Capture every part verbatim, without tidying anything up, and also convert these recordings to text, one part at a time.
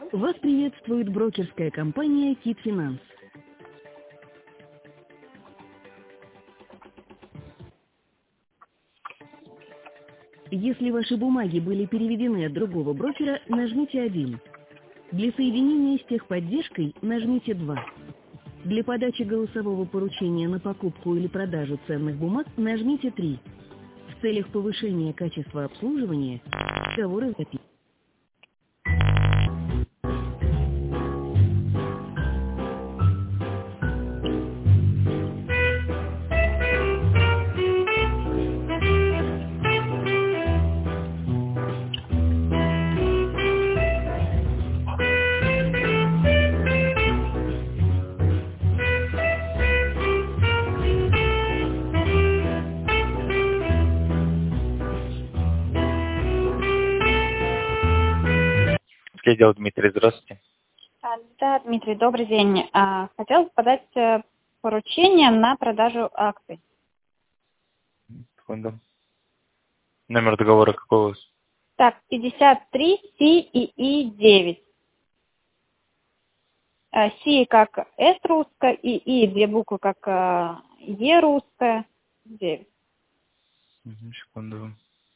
Вас приветствует брокерская компания Кит Финанс. Если ваши бумаги были переведены от другого брокера, нажмите один. Для соединения с техподдержкой нажмите два. Для подачи голосового поручения на покупку или продажу ценных бумаг нажмите три. В целях повышения качества обслуживания разговоры записываются. Что делать, Дмитрий? Здравствуйте. А, Да, Дмитрий, добрый день. А, Хотелось подать э, поручение на продажу акций. Секунду. Номер договора какой у вас? Так, пятьдесят три Си и И девять. Си как С русская, и И две буквы как э, Е русская, девять. Мгм, секунду.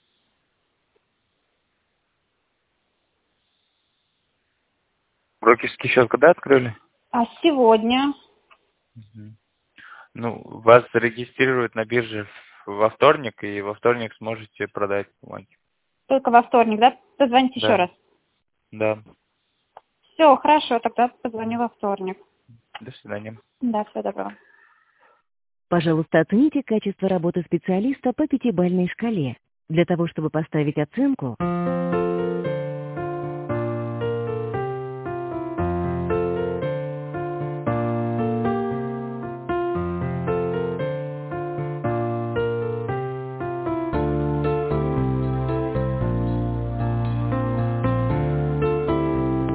Брокерский счет когда открыли? А сегодня, Мгм. Ну, вас зарегистрируют на бирже во вторник, и во вторник сможете продать бумаги. только во вторник, да? Позвоните еще Да, раз. да. Все, хорошо, тогда позвоню во вторник. До свидания. Да, всего доброго. Пожалуйста, оцените качество работы специалиста по пятибалльной шкале. Для того, чтобы поставить оценку,